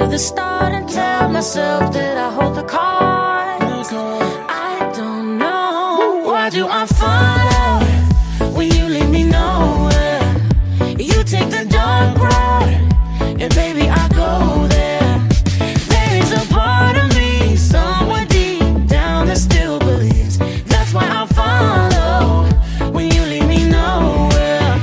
to the start and tell myself that I hold the cards. I don't know, why do I follow when you leave me nowhere? You take the dark road, and baby I go there. There is a part of me somewhere deep down that still believes. That's why I follow when you leave me nowhere.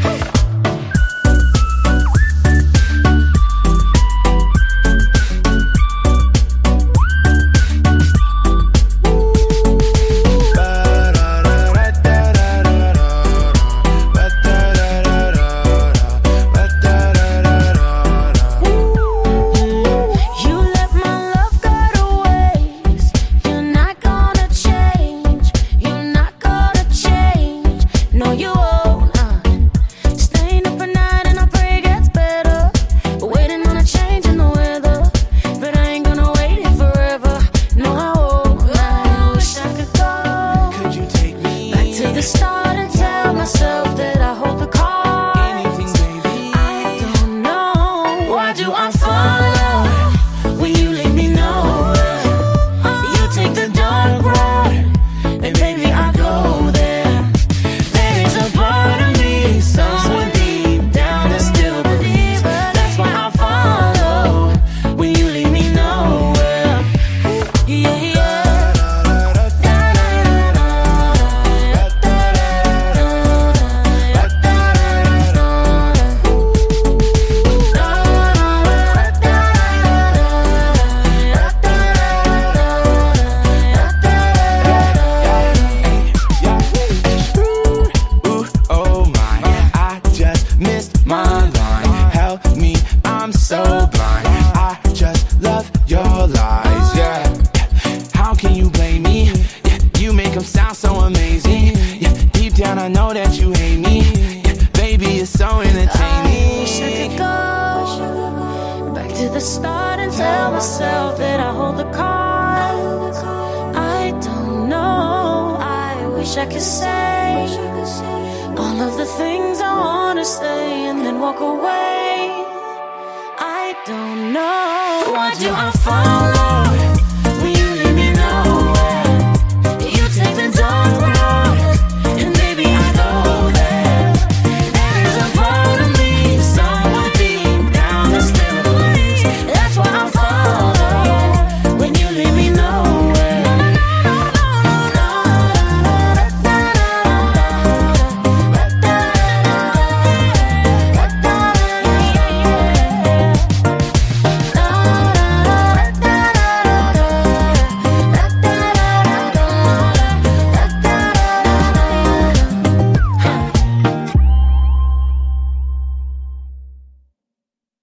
Start and tell myself that I hold the cards. Anything, baby. I don't know, why do I follow when you leave me nowhere? You take the dark road, and baby I go there. There is a part of me somewhere deep down that still believes. That's why I follow when you leave me nowhere. Yeah, yeah. My line, help me, I'm so blind. I just love your lies, yeah. How can you blame me? Yeah, you make them sound so amazing. Yeah, deep down I know that you hate me. Yeah, baby, it's so entertaining. I wish I could go back to the start and tell myself that I hold the cards. I don't know, I wish I could say all of the things I wanna say and then walk away. I don't know, why do I fall?